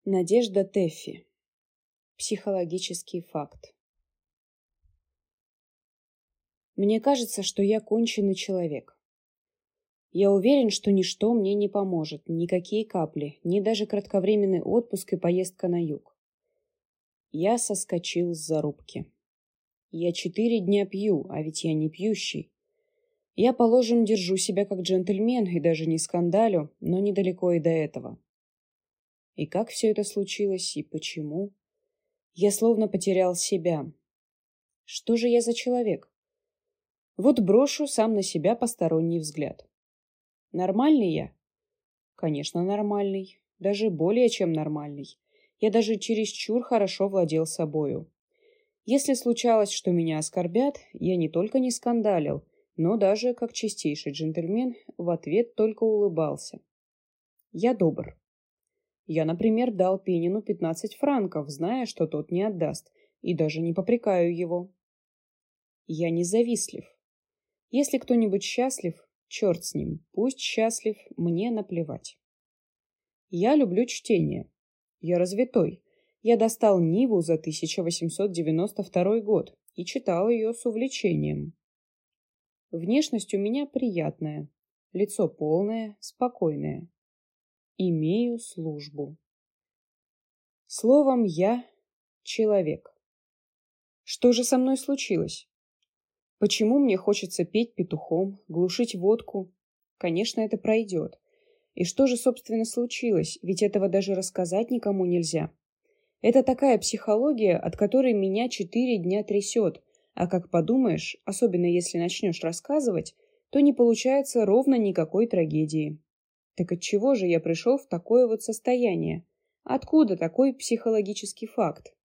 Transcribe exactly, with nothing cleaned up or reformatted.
Надежда Тэффи. Психологический факт. Мне кажется, что я конченый человек. Я уверен, что ничто мне не поможет, никакие капли, ни даже кратковременный отпуск и поездка на юг. Я соскочил с зарубки. Я четыре дня пью, а ведь я не пьющий. Я, положим, держу себя как джентльмен и даже не скандалю, но недалеко и до этого. И как все это случилось, и почему? Я словно потерял себя. Что же я за человек? Вот брошу сам на себя посторонний взгляд. Нормальный я? Конечно, нормальный. Даже более чем нормальный. Я даже чересчур хорошо владел собою. Если случалось, что меня оскорбят, я не только не скандалил, но даже, как чистейший джентльмен, в ответ только улыбался. Я добр. Я, например, дал Пенину пятнадцать франков, зная, что тот не отдаст, и даже не попрекаю его. Я не завистлив. Если кто-нибудь счастлив, черт с ним, пусть счастлив, мне наплевать. Я люблю чтение. Я развитой. Я достал Ниву за тысяча восемьсот девяносто второй год и читал ее с увлечением. Внешность у меня приятная, лицо полное, спокойное. Имею службу. Словом, я человек. Что же со мной случилось? Почему мне хочется петь петухом, глушить водку? Конечно, это пройдет. И что же, собственно, случилось? Ведь этого даже рассказать никому нельзя. Это такая психология, от которой меня четыре дня трясет, а как подумаешь, особенно если начнешь рассказывать, то не получается ровно никакой трагедии. Так отчего же я пришел в такое вот состояние? Откуда такой психологический факт?